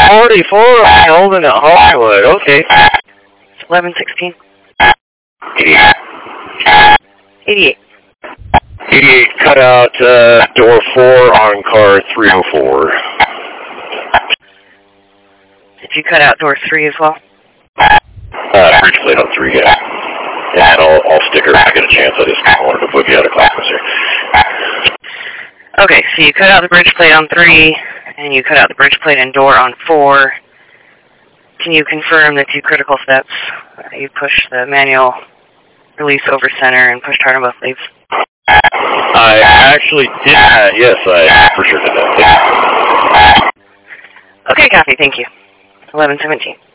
44 on Holden at Hollywood, okay. It's 1116. 88. 88, cut out door 4 on car 304. Did you cut out door 3 as well? Bridge plate on 3, yeah. And I'll stick her if I get a chance. I just wanted to book you out of class here. Okay, so you cut out the bridge plate on 3, and you cut out the bridge plate and door on 4. Can you confirm the 2 critical steps? You push the manual release over center and push hard on both leaves. I actually did that. Yes, I for sure did that. Okay, copy. Thank you. 1117.